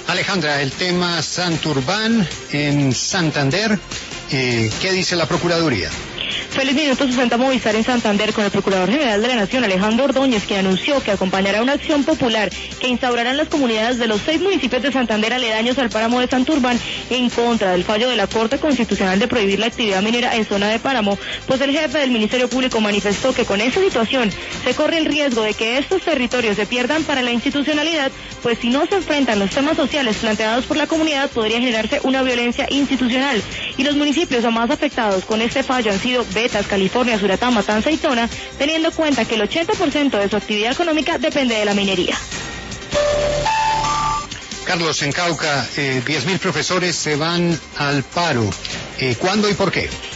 Alejandra, el tema Santurbán en Santander, ¿qué dice la Procuraduría? Feliz Minuto sustenta Movistar en Santander con el Procurador General de la Nación, Alejandro Ordóñez, quien anunció que acompañará una acción popular que instaurarán las comunidades de los 6 municipios de Santander aledaños al páramo de Santurbán en contra del fallo de la Corte Constitucional de prohibir la actividad minera en zona de páramo, pues el jefe del Ministerio Público manifestó que con esta situación se corre el riesgo de que estos territorios se pierdan para la institucionalidad, pues si no se enfrentan los temas sociales planteados por la comunidad podría generarse una violencia institucional. Y los municipios más afectados con este fallo han sido Betas, California, Suratá, Matanza y Tona, teniendo en cuenta que el 80% de su actividad económica depende de la minería. Carlos, en Cauca, 10.000 profesores se van al paro. ¿Cuándo y por qué?